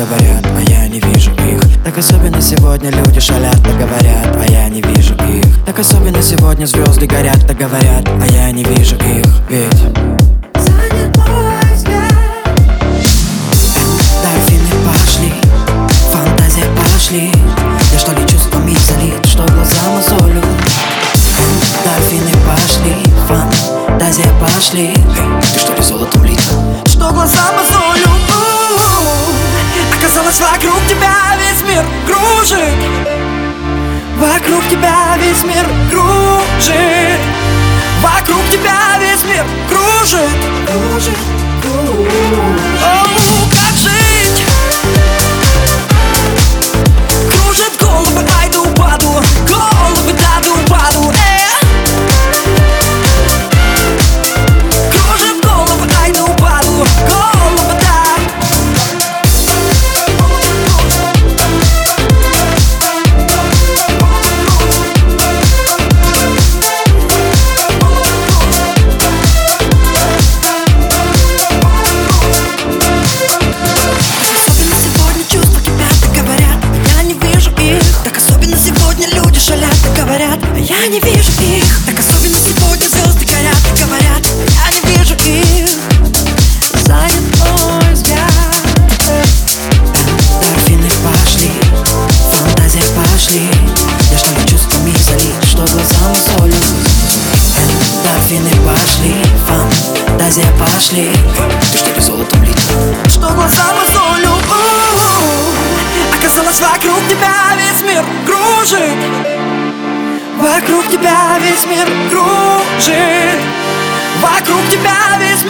говорят, а я не вижу их. Так особенно сегодня люди шалят, так говорят, а я не вижу их. Так особенно сегодня звезды горят, так говорят, а я не вижу их. Ведь занят мой взгляд. Дельфины пошли, фантазия пошли. Я что ли чувствами залит, что глаза мозолю. Дельфины пошли, фантазия пошли. Ты что ли золотом лит, что глаза мозолю. Оказалось, вокруг тебя весь мир кружит. Вокруг тебя весь мир кружит. Вокруг тебя весь мир кружит. Кружит, кружит. Оу, как жить? Кружит головы, ай да упаду. Головы, да да упаду. Кружит головы, ай да упаду. Головы, да. Я не вижу их, так особенно сегодня звезды горят, говорят, я не вижу их. Занят мой взгляд. Дельфины пошли, фантазия пошли. Я что ли чувствами залит, что глазам солю. Дельфины пошли, фантазия пошли. Ты что ли золотом лит, что глазам солю. Оказалось, вокруг тебя весь мир кружит. Вокруг тебя весь мир кружит. Вокруг тебя весь